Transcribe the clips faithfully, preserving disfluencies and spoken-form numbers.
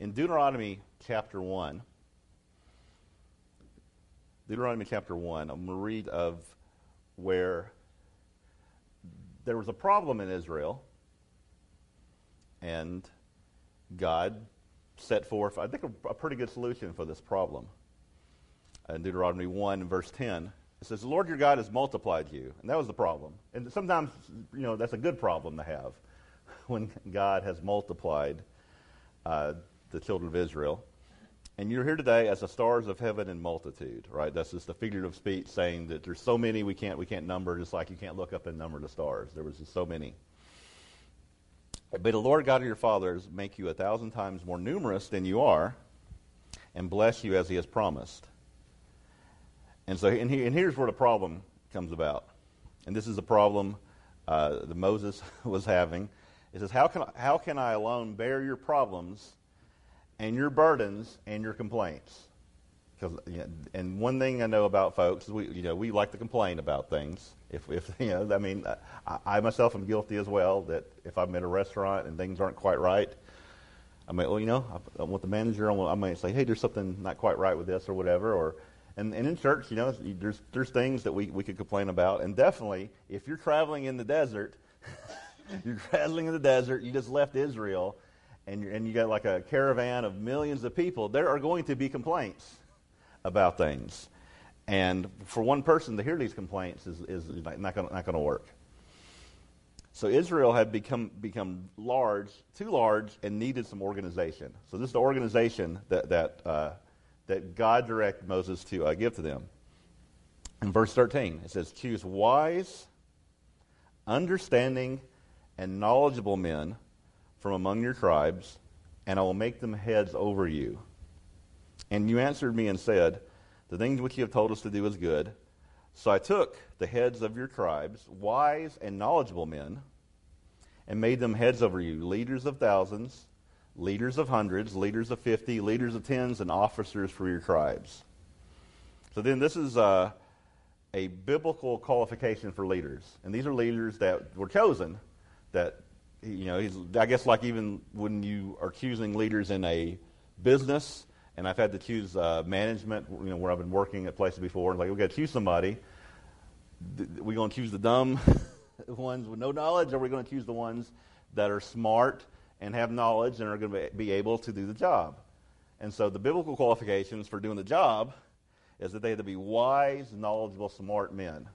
In Deuteronomy chapter one, Deuteronomy chapter one, I'm going to read of where there was a problem in Israel, and God set forth, I think, a, a pretty good solution for this problem. In Deuteronomy one, verse ten, it says, "The Lord your God has multiplied you," and that was the problem. And sometimes, you know, that's a good problem to have, when God has multiplied uh, the children of Israel. And you're here today as the stars of heaven in multitude, right? That's just a figurative speech saying that there's so many we can't we can't number, just like you can't look up and number the stars. There was just so many. But the Lord God of your fathers make you a thousand times more numerous than you are, and bless you as he has promised. And so, and, he, and here's where the problem comes about. And this is the problem uh, that Moses was having. It says, how can, how can I alone bear your problems and your burdens and your complaints? Because, you know, and one thing I know about folks is we, you know, we like to complain about things. If, if you know, I mean, I, I myself am guilty as well. That if I'm in a restaurant and things aren't quite right, I might, well, you know, I, I want the manager. I, want, I might say, hey, there's something not quite right with this or whatever. Or, and, and in church, you know, there's there's things that we we could complain about. And definitely, if you're traveling in the desert, you're traveling in the desert. You just left Israel, and you're, and you got like a caravan of millions of people. There are going to be complaints about things. And for one person to hear these complaints is, is not going not going to work. So Israel had become become large, too large, and needed some organization. So this is the organization that that uh, that God directed Moses to uh, give to them. In verse thirteen, it says, "Choose wise, understanding, and knowledgeable men from among your tribes, and I will make them heads over you. And you answered me and said, the things which you have told us to do is good. So I took the heads of your tribes, wise and knowledgeable men, and made them heads over you, leaders of thousands, leaders of hundreds, leaders of fifty, leaders of tens, and officers for your tribes." So then this is uh, a biblical qualification for leaders. And these are leaders that were chosen, that, you know, he's, I guess like even when you are choosing leaders in a business, and I've had to choose uh, management, you know, where I've been working at places before. Like, we've got to choose somebody. Are we going to choose the dumb ones with no knowledge, or are we going to choose the ones that are smart and have knowledge and are going to be able to do the job? And so the biblical qualifications for doing the job is that they have to be wise, knowledgeable, smart men.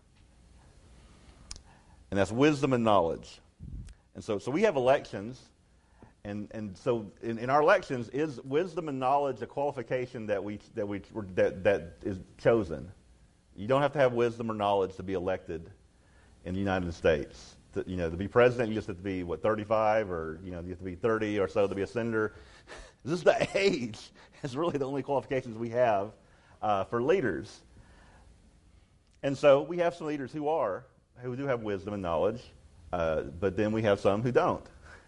And that's wisdom and knowledge. And so, so we have elections. And and so in, in our elections, is wisdom and knowledge a qualification that we that we that that is chosen? You don't have to have wisdom or knowledge to be elected in the United States. To, you know, to be president, you just have to be what thirty-five, or you know, you have to be thirty or so to be a senator. This is the age. It's really the only qualifications we have uh, for leaders. And so we have some leaders who are who do have wisdom and knowledge, uh, but then we have some who don't.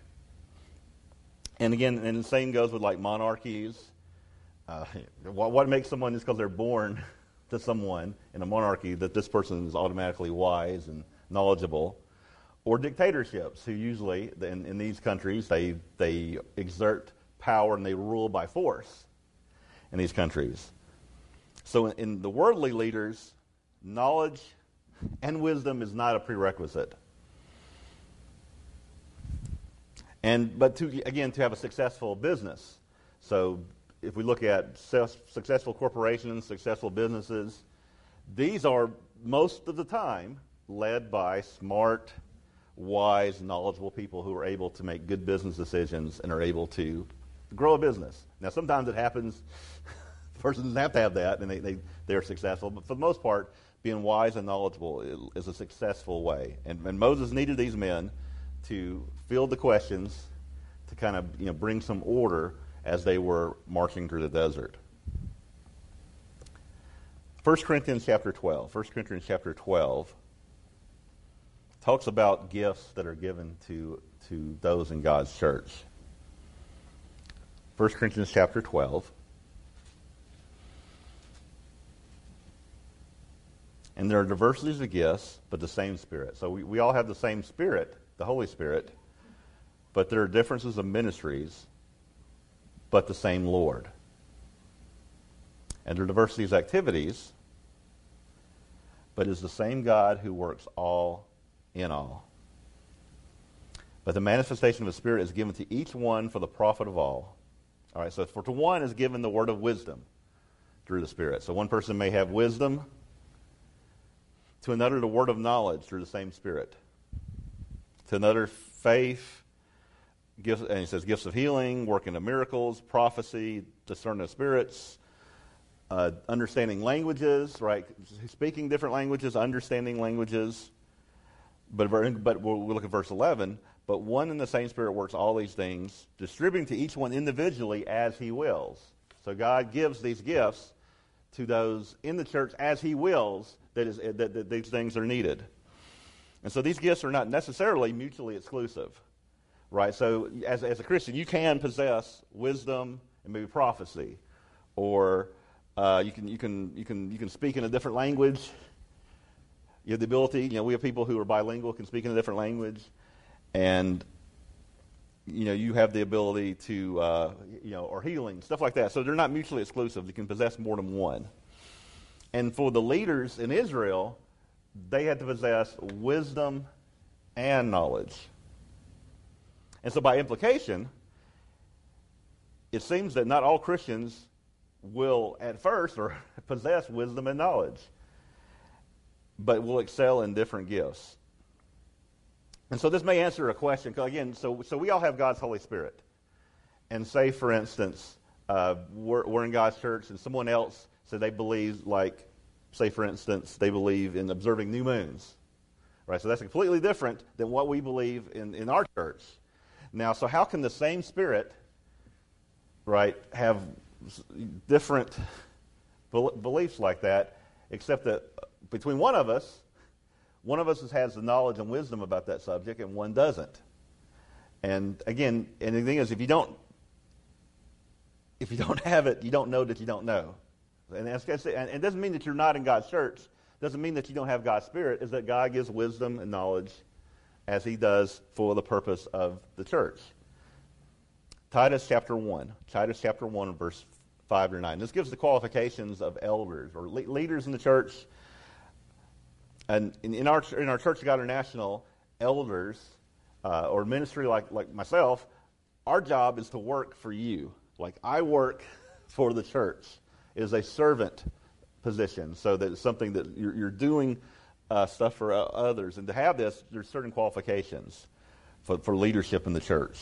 And again, and the same goes with like monarchies. Uh, what, what makes someone, just because they're born to someone in a monarchy, that this person is automatically wise and knowledgeable. Or dictatorships, who usually, in, in these countries, they they exert power and they rule by force in these countries. So in, in the worldly leaders, knowledge and wisdom is not a prerequisite. And but to again to have a successful business. So if we look at successful corporations, successful businesses, these are most of the time led by smart, wise, knowledgeable people who are able to make good business decisions and are able to grow a business. Now sometimes it happens, the person doesn't have to have that and they, they, they're successful, but for the most part, being wise and knowledgeable is a successful way. And, and Moses needed these men to field the questions, to kind of you know bring some order as they were marching through the desert. First Corinthians chapter twelve. First Corinthians chapter twelve talks about gifts that are given to, to those in God's church. First Corinthians chapter twelve. And there are diversities of gifts, but the same Spirit. So we, we all have the same Spirit, the Holy Spirit, but there are differences of ministries. but the same Lord. And their diversity of activities, but is the same God who works all in all. But the manifestation of the Spirit is given to each one for the profit of all. All right, so for to one is given the word of wisdom through the Spirit. So one person may have wisdom, to another the word of knowledge through the same Spirit. To another faith, gifts, and he says gifts of healing, working of miracles, prophecy, discerning of spirits, uh, understanding languages, right? Speaking different languages, understanding languages. But, but we'll look at verse eleven. But one and the same Spirit works all these things, distributing to each one individually as he wills. So God gives these gifts to those in the church as he wills that, is, that, that these things are needed. And so these gifts are not necessarily mutually exclusive, right? So as, as a Christian, you can possess wisdom and maybe prophecy, or uh, you can you can you can you can speak in a different language. You have the ability. You know, we have people who are bilingual, can speak in a different language, and you know you have the ability to uh, you know or healing, stuff like that. So they're not mutually exclusive. You can possess more than one. And for the leaders in Israel, they had to possess wisdom and knowledge. And so by implication, it seems that not all Christians will at first or possess wisdom and knowledge, but will excel in different gifts. And so this may answer a question, because again, so, so we all have God's Holy Spirit. And say, for instance, uh, we're, we're in God's church and someone else said they believe, like, say, for instance, they believe in observing new moons. Right? So that's completely different than what we believe in, in our church. Now, so how can the same Spirit, right, have different beliefs like that, except that between one of us, one of us has the knowledge and wisdom about that subject, and one doesn't. And again, and the thing is, if you don't, if you don't have it, you don't know that you don't know. And, that's, and it doesn't mean that you're not in God's church. It doesn't mean that you don't have God's Spirit. It's that God gives wisdom and knowledge as he does for the purpose of the church. Titus chapter one. Titus chapter one, verse five to nine. This gives the qualifications of elders or le- leaders in the church. And in, in our in our Church of God International, elders uh, or ministry like, like myself, our job is to work for you. Like I work for the church. It is a servant position, so that it's something that you're, you're doing uh, stuff for uh, others. And to have this, there's certain qualifications for, for leadership in the church.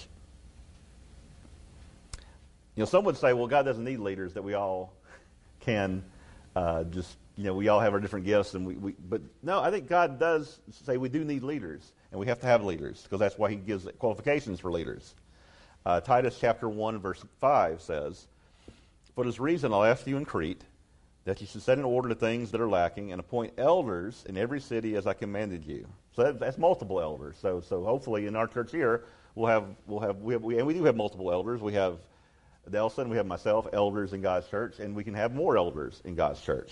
You know, some would say, well, God doesn't need leaders, that we all can uh, just, you know, we all have our different gifts. and we, we. But no, I think God does say we do need leaders, and we have to have leaders, because that's why he gives qualifications for leaders. Uh, Titus chapter one, verse five says, "For this reason I'll ask you in Crete, that you should set in order the things that are lacking, and appoint elders in every city as I commanded you." So that, that's multiple elders. So, so hopefully in our church here, we'll have, we'll have, we have, we, and we do have multiple elders. We have Nelson, we have myself, elders in God's church, and we can have more elders in God's church.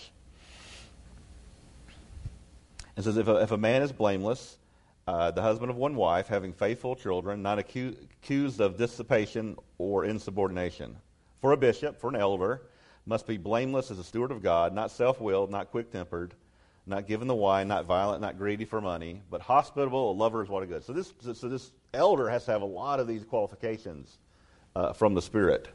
It says, if a, if a man is blameless, uh, the husband of one wife, having faithful children, not acu- accused of dissipation or insubordination. For a bishop, for an elder, must be blameless as a steward of God, not self-willed, not quick-tempered, not given the wine, not violent, not greedy for money, but hospitable, a lover of what is good. So this, so this elder has to have a lot of these qualifications uh, from the Spirit.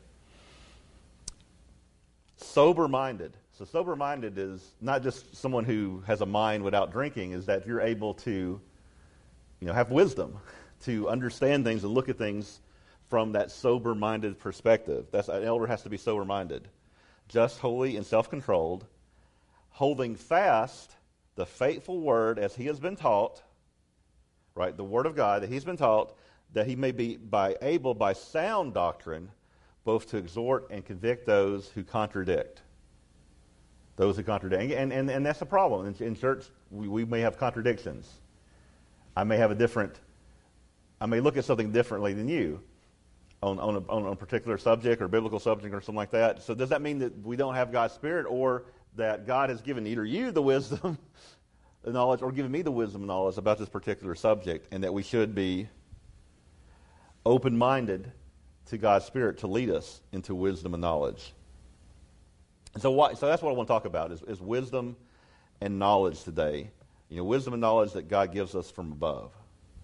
Sober-minded. So sober-minded is not just someone who has a mind without drinking, is that you're able to, you know, have wisdom, to understand things and look at things from that sober-minded perspective. That's, an elder has to be sober-minded. Just, holy, and self-controlled, holding fast the faithful word as he has been taught, right, the word of God that he's been taught, that he may be by able by sound doctrine both to exhort and convict those who contradict. Those who contradict. And, and, and that's the problem. In, in church, we, we may have contradictions. I may have a different, I may look at something differently than you on, on, a, on a particular subject or biblical subject or something like that. So does that mean that we don't have God's Spirit, or that God has given either you the wisdom, the knowledge, or given me the wisdom and knowledge about this particular subject, and that we should be open-minded to God's Spirit to lead us into wisdom and knowledge. And so, why, so that's what I want to talk about is, is wisdom and knowledge today. You know, wisdom and knowledge that God gives us from above.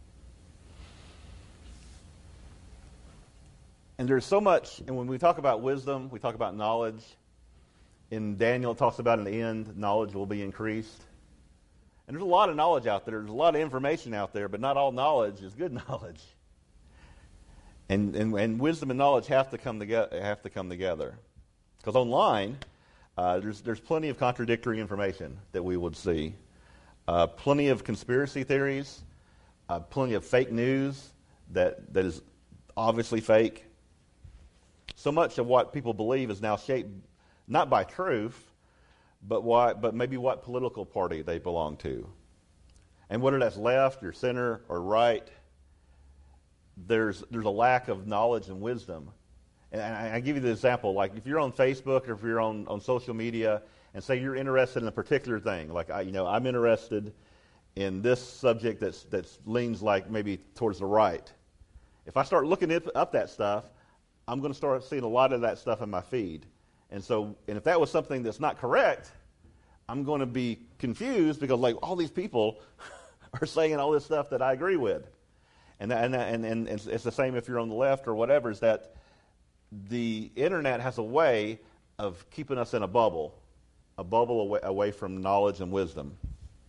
And there's so much, and when we talk about wisdom, we talk about knowledge. In Daniel, it talks about in the end, knowledge will be increased. And there's a lot of knowledge out there. There's a lot of information out there, but not all knowledge is good knowledge. And and, and wisdom and knowledge have to come together. Have to come together, because online, uh, there's there's plenty of contradictory information that we would see, uh, plenty of conspiracy theories, uh, plenty of fake news that that is obviously fake. So much of what people believe is now shaped not by truth, but what, but maybe what political party they belong to. And whether that's left or center or right, there's there's a lack of knowledge and wisdom. And I, I give you the example, like if you're on Facebook or if you're on, on social media, and say you're interested in a particular thing, like I, you know, I'm interested in this subject that's that's leans like maybe towards the right. If I start looking up that stuff, I'm going to start seeing a lot of that stuff in my feed. And so, and if that was something that's not correct, I'm going to be confused because, like, all these people are saying all this stuff that I agree with. And that, and, that, and and it's, it's the same if you're on the left or whatever, is that the internet has a way of keeping us in a bubble, a bubble away, away from knowledge and wisdom.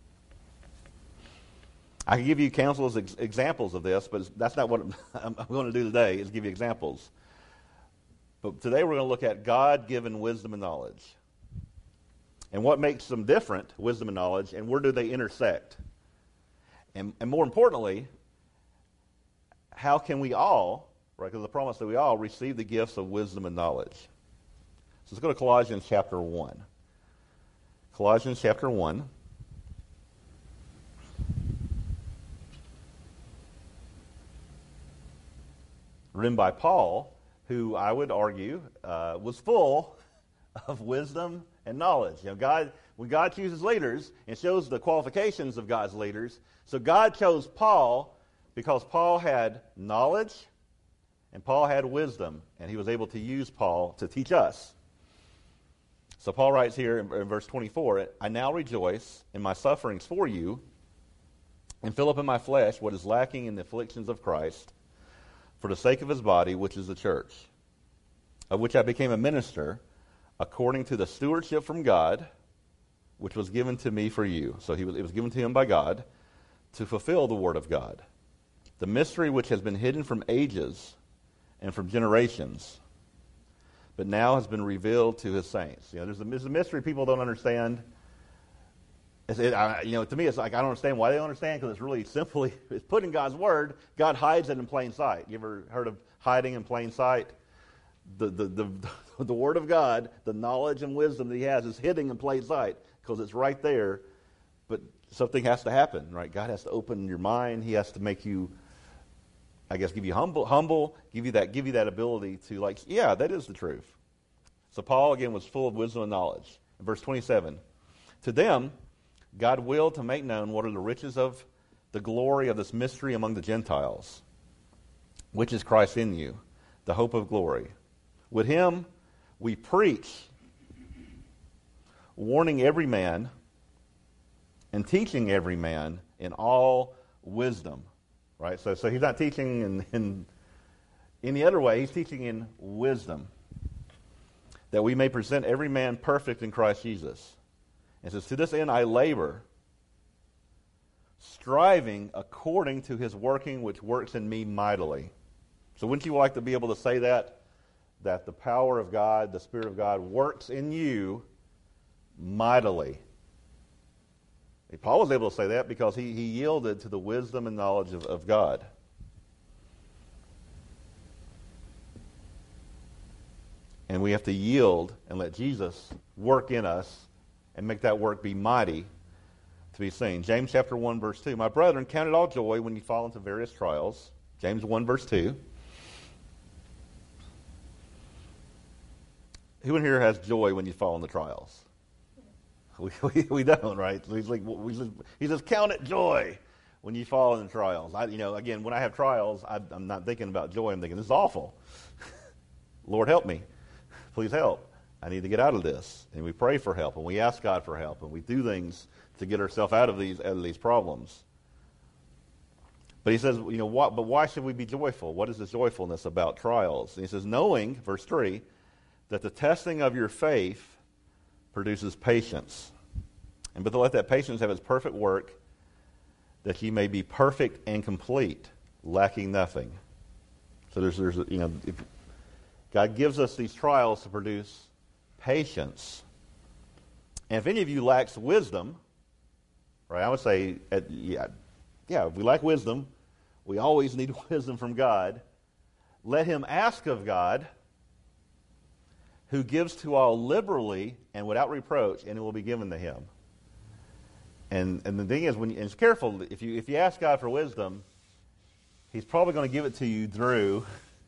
I can give you countless ex- examples of this, but that's not what I'm, I'm going to do today, is give you examples. But today we're going to look at God-given wisdom and knowledge. And what makes them different, wisdom and knowledge, and where do they intersect? And, and more importantly, how can we all, right, because the promise that we all receive the gifts of wisdom and knowledge. So let's go to Colossians chapter one. Colossians chapter one. Written by Paul, who I would argue uh, was full of wisdom and knowledge. You know, God, when God chooses leaders and shows the qualifications of God's leaders, so God chose Paul because Paul had knowledge and Paul had wisdom, and he was able to use Paul to teach us. So Paul writes here in, in verse twenty-four, I now rejoice in my sufferings for you and fill up in my flesh what is lacking in the afflictions of Christ, for the sake of his body, which is the church, of which I became a minister, according to the stewardship from God, which was given to me for you. So he was, it was given to him by God to fulfill the word of God, the mystery which has been hidden from ages and from generations, but now has been revealed to his saints. You know, there's a, there's a mystery people don't understand. It, I, you know, to me, it's like I don't understand why they don't understand, because it's really simply it's put in God's word. God hides it in plain sight. You ever heard of hiding in plain sight? The the the, the word of God, the knowledge and wisdom that he has, is hidden in plain sight because it's right there. But something has to happen, right? God has to open your mind. He has to make you, I guess, give you humble, humble, give you that, give you that ability to, like, yeah, that is the truth. So Paul again was full of wisdom and knowledge. In verse twenty-seven, to them God willed to make known what are the riches of the glory of this mystery among the Gentiles, which is Christ in you, the hope of glory. With him we preach, warning every man and teaching every man in all wisdom. Right? So, so he's not teaching in, in any other way. He's teaching in wisdom, that we may present every man perfect in Christ Jesus. And says, to this end I labor, striving according to his working which works in me mightily. So wouldn't you like to be able to say that? That the power of God, the Spirit of God, works in you mightily. Paul was able to say that because he, he yielded to the wisdom and knowledge of, of God. And we have to yield and let Jesus work in us and make that work be mighty to be seen. James chapter one, verse two. My brethren, count it all joy when you fall into various trials. James one, verse two. Who in here has joy when you fall into trials? We, we, we don't, right? So he's like, we just, he says, count it joy when you fall into trials. I, you know, again, when I have trials, I, I'm not thinking about joy. I'm thinking, this is awful. Lord, help me. Please help. I need to get out of this. And we pray for help, and we ask God for help, and we do things to get ourselves out of these out of these problems. But he says, you know, what, but why should we be joyful? What is the joyfulness about trials? And he says, knowing, verse three, that the testing of your faith produces patience. And but to let that patience have its perfect work, that ye may be perfect and complete, lacking nothing. So there's, there's you know, if God gives us these trials to produce patience. And if any of you lacks wisdom, right, I would say, at, yeah, yeah, if we lack wisdom, we always need wisdom from God. Let him ask of God, who gives to all liberally and without reproach, and it will be given to him. And and the thing is, when you, and it's careful, if you if you ask God for wisdom, he's probably going to give it to you through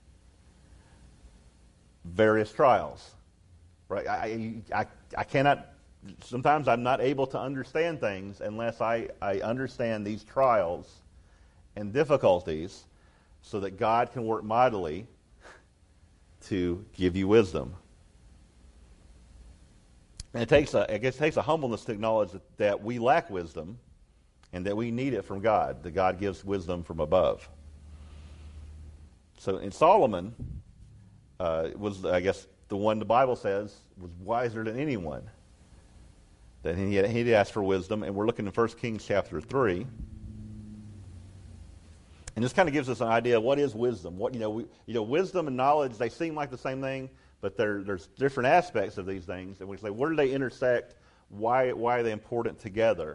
various trials, right? I, I, I cannot, sometimes I'm not able to understand things unless I, I understand these trials and difficulties so that God can work mightily to give you wisdom. And it takes a, I guess it takes a humbleness to acknowledge that, that we lack wisdom and that we need it from God, that God gives wisdom from above. So in Solomon, uh, was, I guess, the one the Bible says was wiser than anyone. That he had, he had asked for wisdom, and we're looking in First Kings chapter three. And this kind of gives us an idea of what is wisdom. What you know, we, you know, wisdom and knowledge, they seem like the same thing, but there's different aspects of these things. And we say, where do they intersect? Why, why are they important together?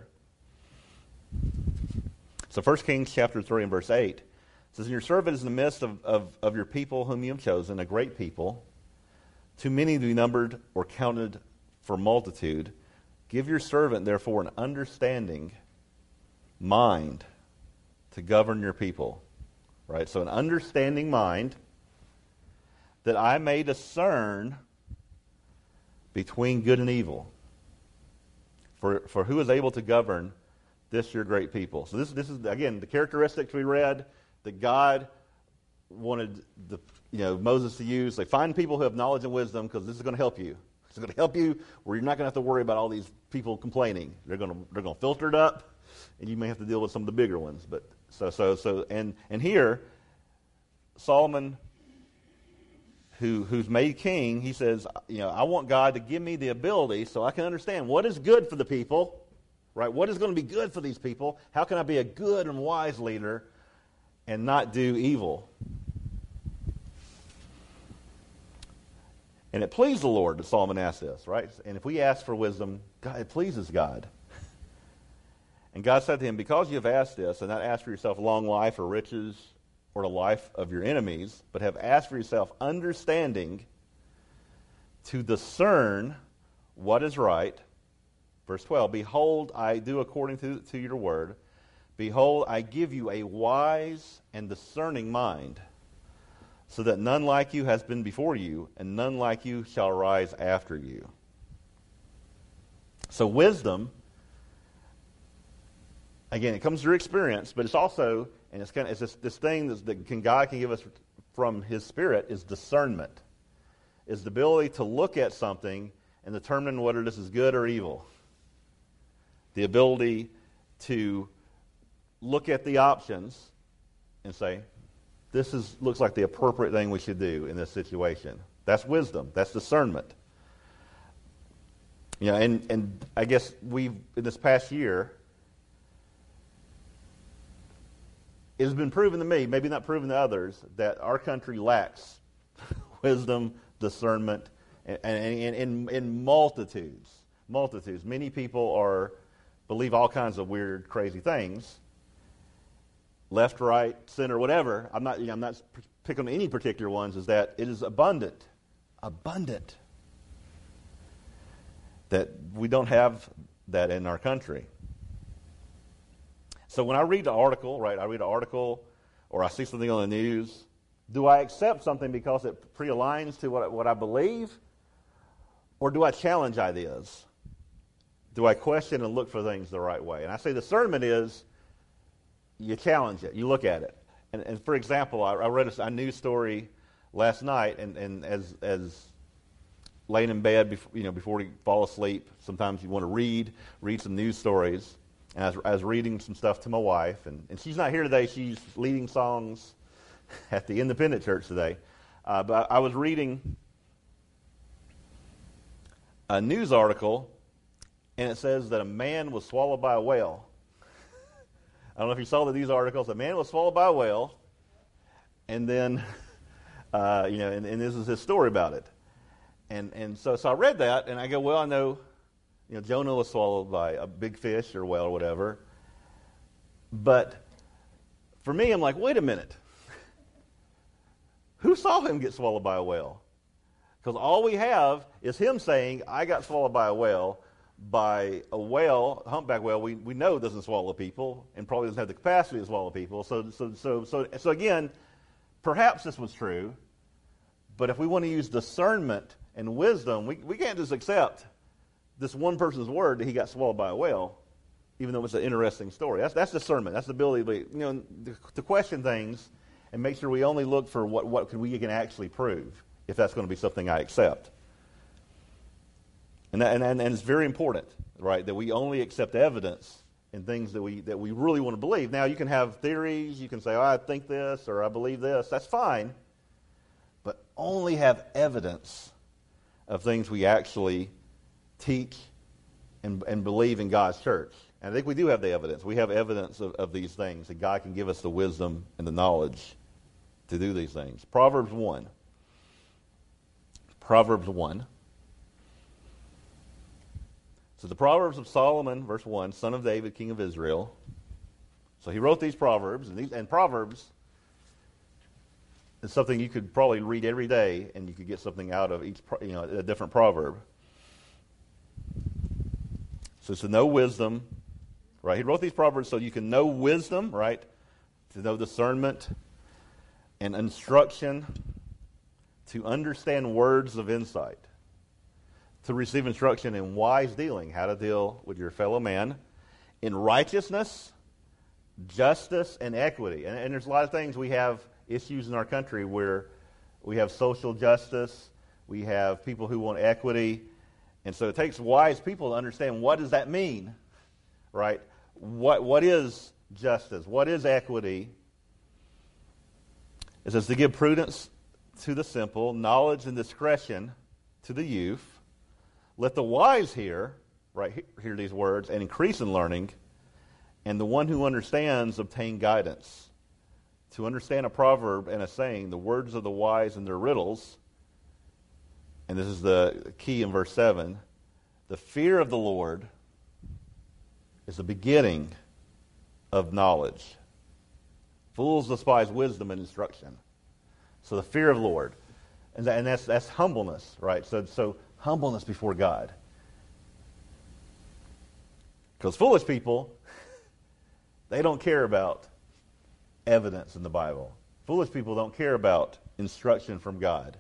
So First Kings chapter three and verse eight says, and your servant is in the midst of, of, of your people whom you have chosen, a great people, too many to be numbered or counted for multitude. Give your servant, therefore, an understanding mind to govern your people. Right? So an understanding mind, that I may discern between good and evil. For, for who is able to govern this your great people? So this, this is, again, the characteristics we read that God wanted the, you know, Moses to use. They find people who have knowledge and wisdom because this is going to help you. It's going to help you where you're not going to have to worry about all these people complaining. They're going to they're going to filter it up, and you may have to deal with some of the bigger ones. But so so so and and here, Solomon, who who's made king, he says, you know, I want God to give me the ability so I can understand what is good for the people, right? What is going to be good for these people? How can I be a good and wise leader and not do evil? And it pleased the Lord that Solomon asked this, right? And if we ask for wisdom, God, it pleases God. And God said to him, because you have asked this, and not asked for yourself long life or riches or the life of your enemies, but have asked for yourself understanding to discern what is right. Verse twelve, behold, I do according to, to your word. Behold, I give you a wise and discerning mind, so that none like you has been before you, and none like you shall rise after you. So wisdom, again, it comes through experience, but it's also, and it's kind of it's this, this thing that can, God can give us from His Spirit, is discernment, is the ability to look at something and determine whether this is good or evil. The ability to look at the options and say, this is looks like the appropriate thing we should do in this situation. That's wisdom. That's discernment. You know, and, and I guess we've, in this past year, it has been proven to me, maybe not proven to others, that our country lacks wisdom, discernment, and in in multitudes. Multitudes. Many people are believe all kinds of weird, crazy things. Left, right, center, whatever. I'm not, you know, I'm not picking on any particular ones. Is that it is abundant, abundant. That we don't have that in our country. So when I read the article, right, I read an article, or I see something on the news. Do I accept something because it pre-aligns to what what I believe, or do I challenge ideas? Do I question and look for things the right way? And I say discernment is, you challenge it. You look at it. And, and for example, I, I read a, a news story last night, and, and as as laying in bed, before, you know, before you fall asleep, sometimes you want to read, read some news stories. And I was, I was reading some stuff to my wife, and, and she's not here today. She's leading songs at the Independent Church today. Uh, but I was reading a news article, and it says that a man was swallowed by a whale. I don't know if you saw the news articles. A man was swallowed by a whale, and then, uh, you know, and, and this is his story about it. And and so so I read that, and I go, well, I know, you know, Jonah was swallowed by a big fish or whale or whatever. But for me, I'm like, wait a minute. Who saw him get swallowed by a whale? Because all we have is him saying, I got swallowed by a whale. By a whale, a humpback whale, we, we know doesn't swallow people and probably doesn't have the capacity to swallow people. So so so so so again, perhaps this was true, but if we want to use discernment and wisdom, we, we can't just accept this one person's word that he got swallowed by a whale, even though it's an interesting story. That's that's discernment. That's the ability to, you know, to question things and make sure we only look for what, what can we can actually prove, if that's going to be something I accept. And, that, and, and and it's very important, right, that we only accept evidence in things that we that we really want to believe. Now, you can have theories. You can say, oh, I think this or I believe this. That's fine. But only have evidence of things we actually teach and, and believe in God's church. And I think we do have the evidence. We have evidence of, of these things, that God can give us the wisdom and the knowledge to do these things. Proverbs one. Proverbs one. So the Proverbs of Solomon, verse one, son of David, king of Israel. So he wrote these Proverbs, and, these, and Proverbs is something you could probably read every day, and you could get something out of each, you know, a different proverb. So it's to know wisdom, right? He wrote these Proverbs so you can know wisdom, right? To know discernment and instruction, to understand words of insight, to receive instruction in wise dealing, how to deal with your fellow man, in righteousness, justice, and equity. And, and there's a lot of things we have issues in our country where we have social justice, we have people who want equity, and so it takes wise people to understand what does that mean, right? What what is justice? What is equity? It says to give prudence to the simple, knowledge and discretion to the youth. Let the wise hear, right, hear these words, and increase in learning, and the one who understands obtain guidance. To understand a proverb and a saying, the words of the wise and their riddles, and this is the key in verse seven, the fear of the Lord is the beginning of knowledge. Fools despise wisdom and instruction. So the fear of the Lord, and, that, and that's that's humbleness, right? So so humbleness before God. Because foolish people, they don't care about evidence in the Bible. Foolish people don't care about instruction from God.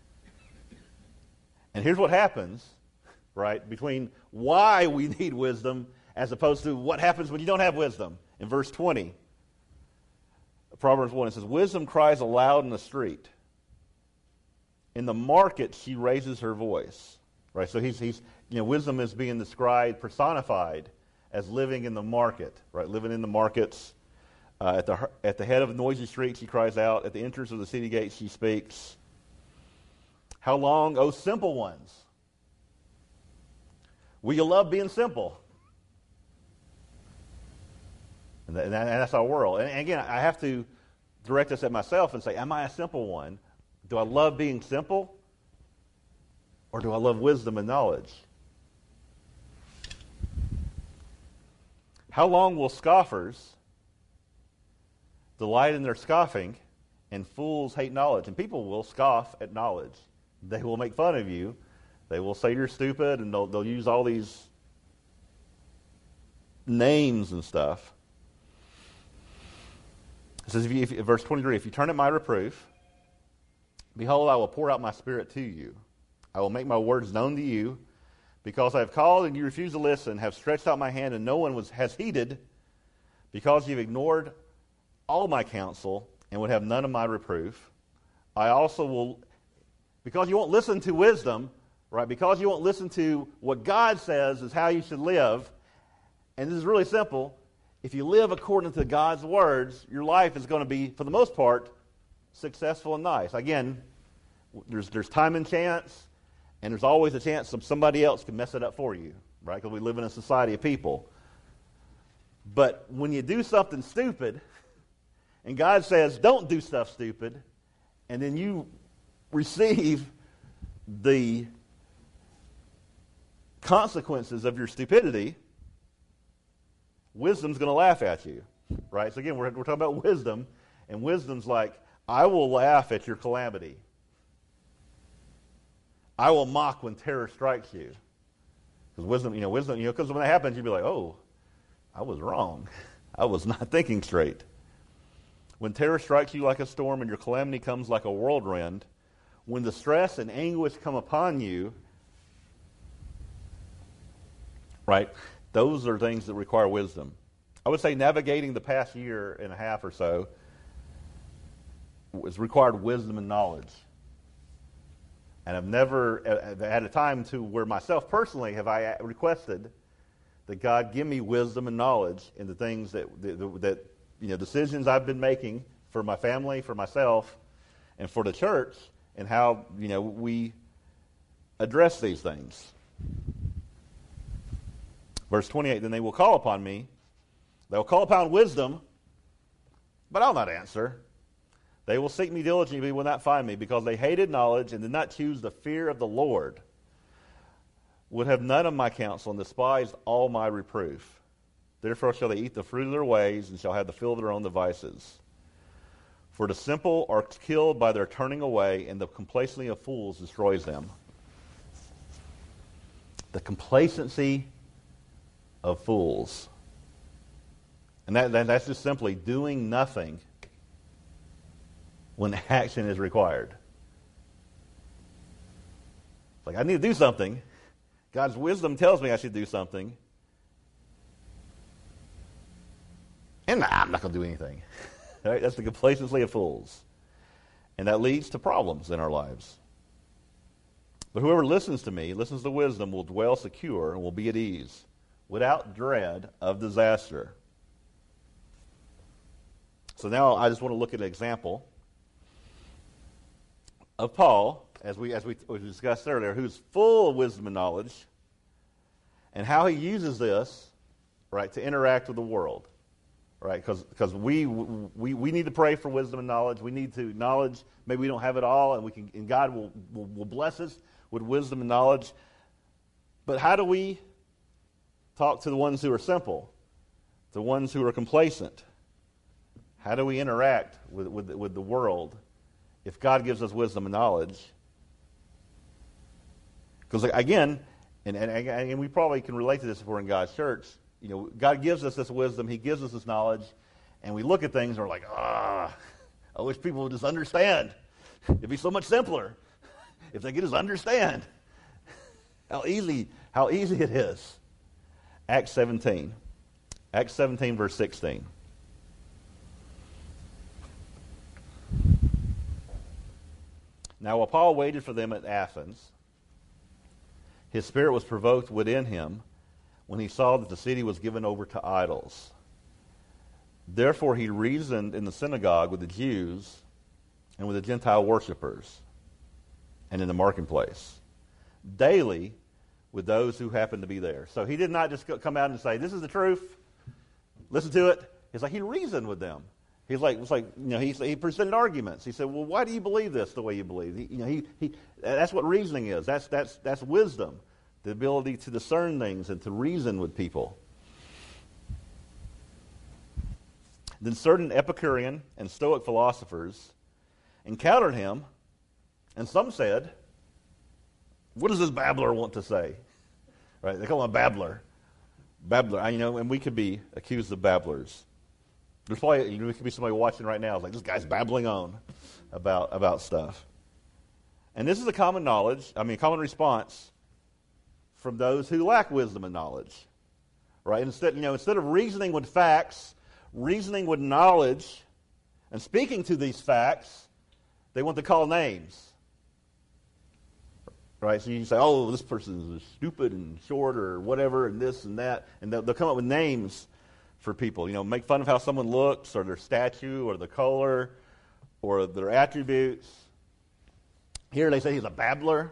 And here's what happens, right, between why we need wisdom as opposed to what happens when you don't have wisdom. In verse twenty, Proverbs one, it says, wisdom cries aloud in the street. In the market she raises her voice. Right, so he's, he's, you know, wisdom is being described, personified as living in the market, right, living in the markets. Uh, at the at the head of a noisy street, she cries out. At the entrance of the city gate, she speaks. How long, O simple ones, will you love being simple? And, that, and that's our world. And again, I have to direct this at myself and say, am I a simple one? Do I love being simple? Or do I love wisdom and knowledge? How long will scoffers delight in their scoffing, and fools hate knowledge? And people will scoff at knowledge. They will make fun of you. They will say you're stupid, and they'll, they'll use all these names and stuff. It says, if you, if, verse twenty-three, if you turn at my reproof, behold, I will pour out my spirit to you. I will make my words known to you, because I have called and you refuse to listen, have stretched out my hand and no one was, has heeded, because you've ignored all my counsel and would have none of my reproof. I also will, because you won't listen to wisdom, right? Because you won't listen to what God says is how you should live. And this is really simple. If you live according to God's words, your life is going to be, for the most part, successful and nice. Again, there's there's time and chance, and there's always a chance that somebody else can mess it up for you, right? Because we live in a society of people. But when you do something stupid, and God says, don't do stuff stupid, and then you receive the consequences of your stupidity, wisdom's going to laugh at you, right? So again, we're, we're talking about wisdom, and wisdom's like, I will laugh at your calamity. I will mock when terror strikes you. Because wisdom, you know, wisdom, you know, because when that happens, you'll be like, oh, I was wrong. I was not thinking straight. When terror strikes you like a storm and your calamity comes like a whirlwind, when the stress and anguish come upon you, right, those are things that require wisdom. I would say navigating the past year and a half or so has required wisdom and knowledge. And I've never had a time to where myself personally have I requested that God give me wisdom and knowledge in the things that, that, that you know, decisions I've been making for my family, for myself, and for the church, and how, you know, we address these things. Verse twenty-eight, then they will call upon me. They will call upon wisdom, but I'll not answer. They will seek me diligently, but will not find me, because they hated knowledge and did not choose the fear of the Lord, would have none of my counsel, and despised all my reproof. Therefore shall they eat the fruit of their ways, and shall have the fill of their own devices. For the simple are killed by their turning away, and the complacency of fools destroys them. The complacency of fools. And that, that that's just simply doing nothing when action is required. Like, I need to do something. God's wisdom tells me I should do something. And nah, I'm not going to do anything. Right? That's the complacency of fools. And that leads to problems in our lives. But whoever listens to me, listens to wisdom, will dwell secure and will be at ease, without dread of disaster. So now I just want to look at an example of Paul, as we as we, we discussed earlier, who's full of wisdom and knowledge, and how he uses this, right, to interact with the world, right? Because because we we we need to pray for wisdom and knowledge. We need to knowledge. Maybe we don't have it all, and we can, and God will will, will bless us with wisdom and knowledge. But how do we talk to the ones who are simple, the ones who are complacent? How do we interact with with, with the world if God gives us wisdom and knowledge? Because again, and, and and we probably can relate to this if we're in God's church. You know, God gives us this wisdom, He gives us this knowledge, and we look at things and we're like, ah, I wish people would just understand. It'd be so much simpler if they could just understand how easy how easy it is. Acts seventeen, Acts seventeen, verse sixteen. Now, while Paul waited for them at Athens, his spirit was provoked within him when he saw that the city was given over to idols. Therefore he reasoned in the synagogue with the Jews and with the Gentile worshippers, and in the marketplace, daily with those who happened to be there. So he did not just come out and say, this is the truth, listen to it. It's like he reasoned with them. He's like, it's like, you know, he, he presented arguments. He said, well, why do you believe this the way you believe? He, you know, he, he, that's what reasoning is. That's, that's, that's wisdom, the ability to discern things and to reason with people. Then certain Epicurean and Stoic philosophers encountered him, and some said, what does this babbler want to say? Right? They call him a babbler. Babbler, you know, and we could be accused of babblers. There's probably, you know, there could be somebody watching right now, like, this guy's babbling on about, about stuff. And this is a common knowledge, I mean, common response from those who lack wisdom and knowledge. Right? Instead, you know, instead of reasoning with facts, reasoning with knowledge, And speaking to these facts, they want to call names. Right? So you say, oh, this person is stupid and short or whatever and this and that. And they'll, they'll come up with names for people. You know, make fun of how someone looks or their statue or the color or their attributes. Here they say he's a babbler.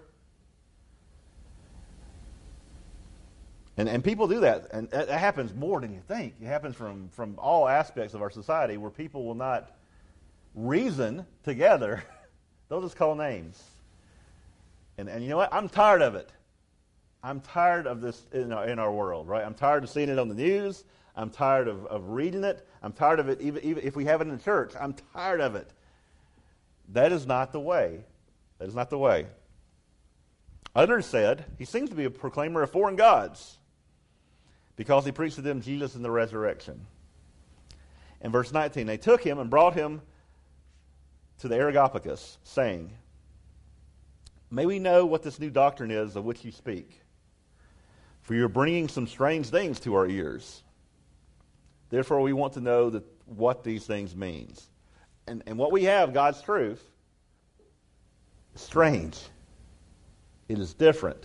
And and people do that. And that happens more than you think. It happens from, from all aspects of our society where people will not reason together. They'll just call names. And and you know what? I'm tired of it. I'm tired of this in our, in our world, right? I'm tired of seeing it on the news. I'm tired of, of reading it. I'm tired of it even, even if we have it in church. I'm tired of it. That is not the way. That is not the way. Others said, he seems to be a proclaimer of foreign gods because he preached to them Jesus and the resurrection. In verse nineteen, they took him and brought him to the Areopagus, saying, may we know what this new doctrine is of which you speak? For you are bringing some strange things to our ears. Therefore, we want to know that what these things means. And, and what we have, God's truth, is strange. It is different.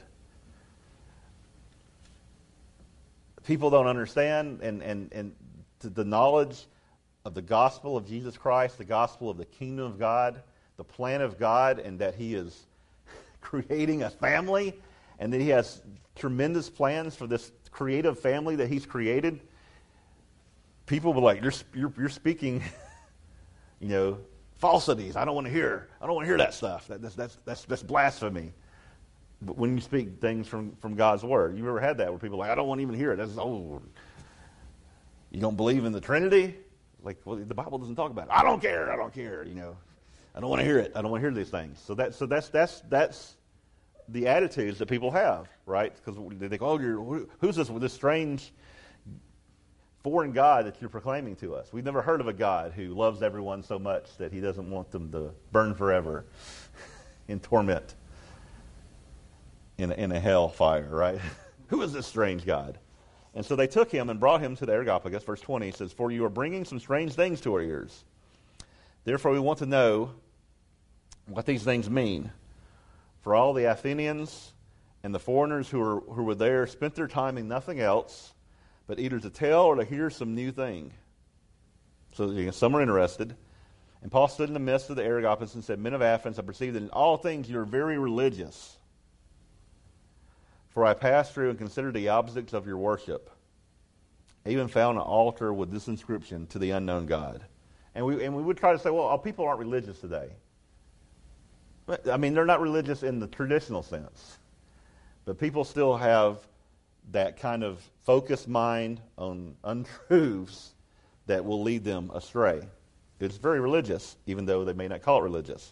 People don't understand, and, and, and the knowledge of the gospel of Jesus Christ, the gospel of the kingdom of God, the plan of God, and that He is creating a family, and that He has tremendous plans for this creative family that He's created. People will be like, you're, you're, you're speaking, you know, falsities. I don't want to hear. I don't want to hear that stuff. That, that's, that's, that's, that's blasphemy. But when you speak things from, from God's Word, you ever had that where people are like, I don't want to even hear it. That's, oh, you don't believe in the Trinity? Like, well, the Bible doesn't talk about it. I don't care. I don't care, you know. I don't want to hear it. I don't want to hear these things. So that, so that's that's that's the attitudes that people have, right? Because they think, oh, you're, who's this this strange foreign God that you're proclaiming to us? We've never heard of a God who loves everyone so much that He doesn't want them to burn forever in torment in a, in a hell fire, right? Who is this strange God? And so they took him and brought him to the Areopagus. Verse twenty says, for you are bringing some strange things to our ears. Therefore we want to know what these things mean. For all the Athenians and the foreigners who were, who were there spent their time in nothing else but either to tell or to hear some new thing. So you know, some are interested. And Paul stood in the midst of the Areopagus and said, men of Athens, I perceive that in all things you are very religious. For I passed through and considered the objects of your worship. I even found an altar with this inscription, to the unknown God. And we and we would try to say, well, people aren't religious today. But, I mean, they're not religious in the traditional sense. But people still have that kind of focused mind on untruths that will lead them astray. It's very religious, even though they may not call it religious.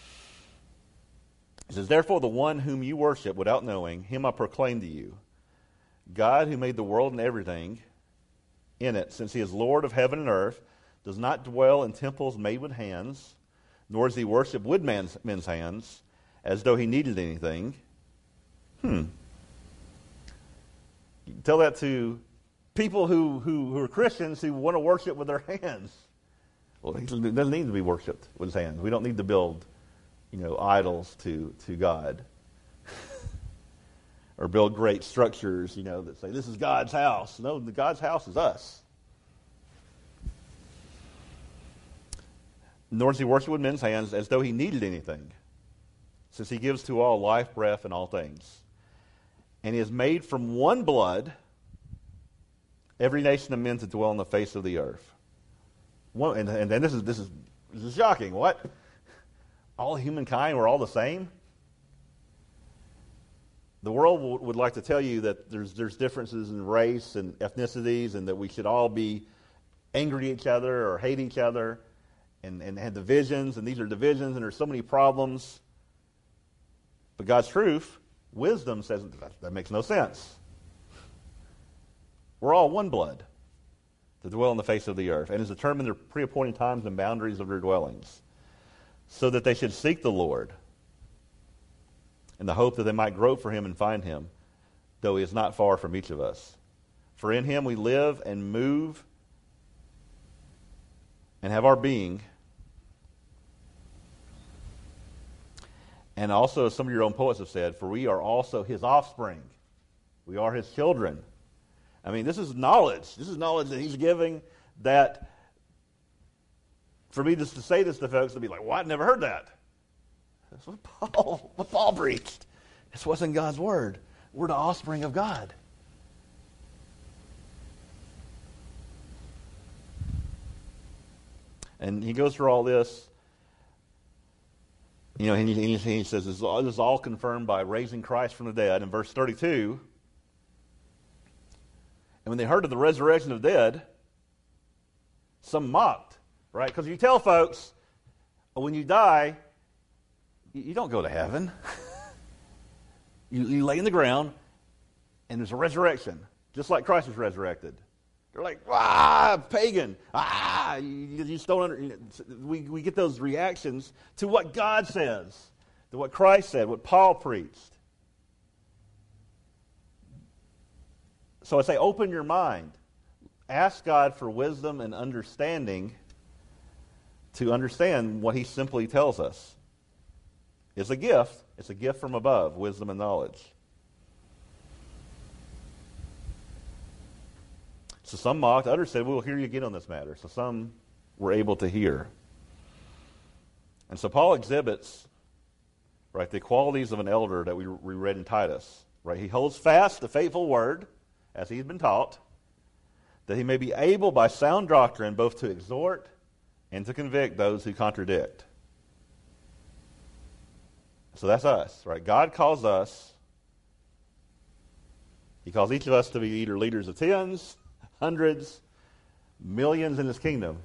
It says, therefore the one whom you worship without knowing, him I proclaim to you. God who made the world and everything in it, since He is Lord of heaven and earth, does not dwell in temples made with hands, nor does He worship with man's, men's hands, as though He needed anything. Hmm. You can tell that to people who, who, who are Christians who want to worship with their hands. Well, He doesn't need to be worshipped with His hands. We don't need to build, you know, idols to, to God. Or build great structures, you know, that say, this is God's house. No, the God's house is us. Nor does He worship with men's hands as though He needed anything, since He gives to all life, breath, and all things. And He has made from one blood every nation of men to dwell on the face of the earth. One, and, and then this is, this is this is shocking. What? All humankind were all the same? The world would like to tell you that there's there's differences in race and ethnicities, and that we should all be angry at each other or hate each other, and, and have divisions, and these are divisions, and there's so many problems. But God's truth, wisdom, says that, that makes no sense. We're all one blood to dwell on the face of the earth, and has determined their pre-appointed times and boundaries of their dwellings, so that they should seek the Lord, in the hope that they might grope for Him and find Him, though He is not far from each of us. For in Him we live and move and have our being, And also, as some of your own poets have said, for we are also his offspring. We are his children. I mean, this is knowledge. This is knowledge that he's giving that, for me just to say this to folks, they'll be like, well, I've never heard that. That's what Paul, what Paul preached. This wasn't God's word. We're the offspring of God. And he goes through all this. You know, he, he, he says this is all confirmed by raising Christ from the dead. In verse thirty-two, and when they heard of the resurrection of the dead, some mocked, right? Because you tell folks, when you die, you, you don't go to heaven. you, you lay in the ground, and there's a resurrection, just like Christ was resurrected. They're like, ah, pagan. Ah, you, you just don't under, we, we get those reactions to what God says, to what Christ said, what Paul preached. So I say, open your mind. Ask God for wisdom and understanding to understand what he simply tells us. It's a gift. It's a gift from above, wisdom and knowledge. So some mocked, others said, we'll hear you again on this matter. So some were able to hear. And so Paul exhibits, right, the qualities of an elder that we, we read in Titus. Right? He holds fast the faithful word, as he had been taught, that he may be able by sound doctrine both to exhort and to convict those who contradict. So that's us, right? God calls us, he calls each of us to be either leaders of tens, hundreds, millions in his kingdom.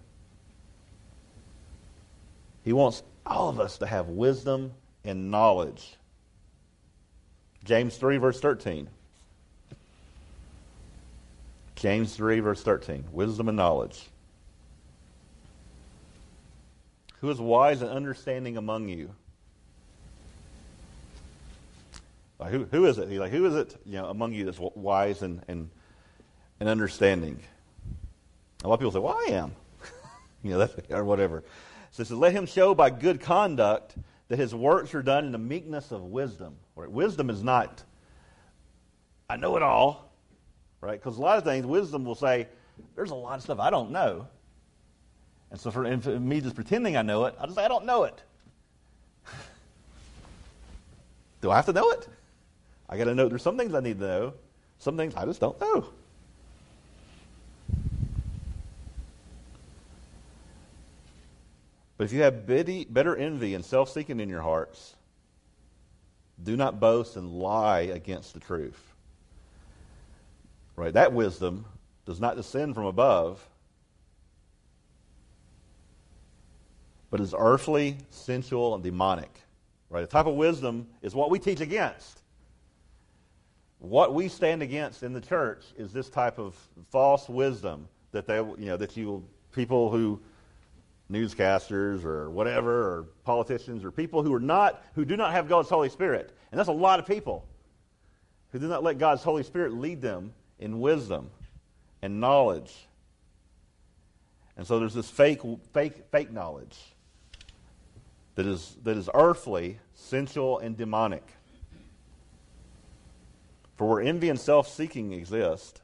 He wants all of us to have wisdom and knowledge. James three, verse thirteen. James three, verse thirteen. Wisdom and knowledge. Who is wise and understanding among you? Like, who, who is it? He's like, who is it, you know, among you that's wise and, and, and understanding? A lot of people say, well, I am. you know, that's, or whatever. So it says, let him show by good conduct that his works are done in the meekness of wisdom. Right? Wisdom is not, I know it all. Right? Because a lot of things, wisdom will say, there's a lot of stuff I don't know. And so for, and for me just pretending I know it, I'll just say I don't know it. Do I have to know it? I got to know there's some things I need to know. Some things I just don't know. But if you have bitter envy and self-seeking in your hearts, do not boast and lie against the truth. Right? That wisdom does not descend from above, but is earthly, sensual, and demonic. Right? The type of wisdom is what we teach against. What we stand against in the church is this type of false wisdom that they, you know, that you people who, newscasters or whatever, or politicians, or people who are not, who do not have God's Holy Spirit, and that's a lot of people who do not let God's Holy Spirit lead them in wisdom and knowledge. And so there's this fake, fake, fake knowledge that is that is earthly, sensual, and demonic. For where envy and self-seeking exist,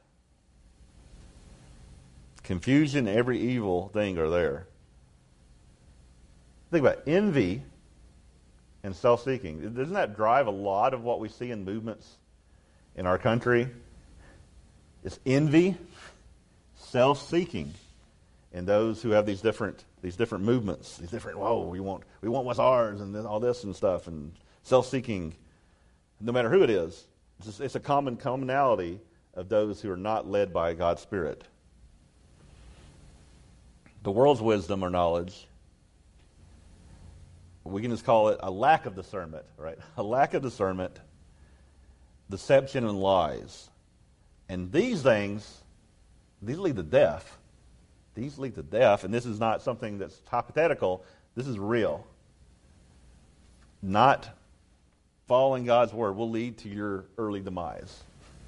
confusion and every evil thing are there. Think about it. Envy and self-seeking. Doesn't that drive a lot of what we see in movements in our country? It's envy, self-seeking, and those who have these different these different movements, these different, whoa, we want we want what's ours, and then all this and stuff, and self-seeking. No matter who it is, it's, just, it's a common commonality of those who are not led by God's Spirit. The world's wisdom or knowledge, we can just call it a lack of discernment, right? A lack of discernment, deception, and lies. And these things, these lead to death. These lead to death, and this is not something that's hypothetical. This is real. Not following God's word will lead to your early demise.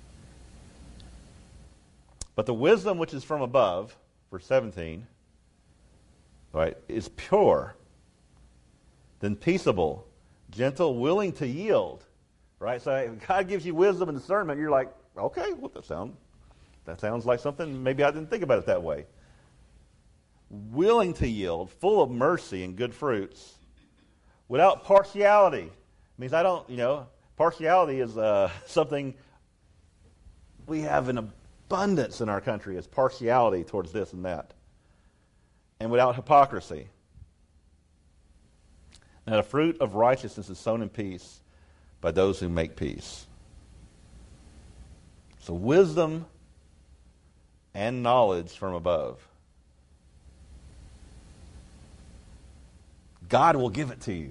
But the wisdom which is from above, verse seventeen, right, is pure, then peaceable, gentle, willing to yield. Right? So if God gives you wisdom and discernment, you're like, okay, well, that, sound, that sounds like something, maybe I didn't think about it that way. Willing to yield, full of mercy and good fruits, without partiality. Means I don't, you know, partiality is uh, something we have in abundance in our country, is partiality towards this and that. And without hypocrisy. Now the fruit of righteousness is sown in peace by those who make peace. So wisdom and knowledge from above. God will give it to you.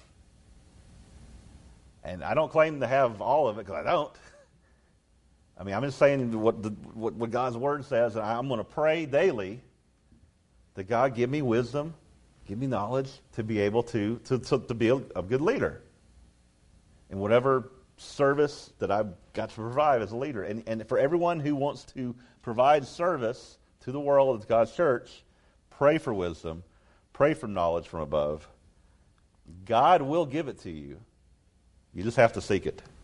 And I don't claim to have all of it, because I don't. I mean, I'm just saying what, the, what, what God's Word says, and I'm going to pray daily that God give me wisdom, give me knowledge to be able to, to, to, to be a, a good leader in whatever service that I've got to provide as a leader. And, and for everyone who wants to provide service to the world as God's church, pray for wisdom, pray for knowledge from above. God will give it to you. You just have to seek it.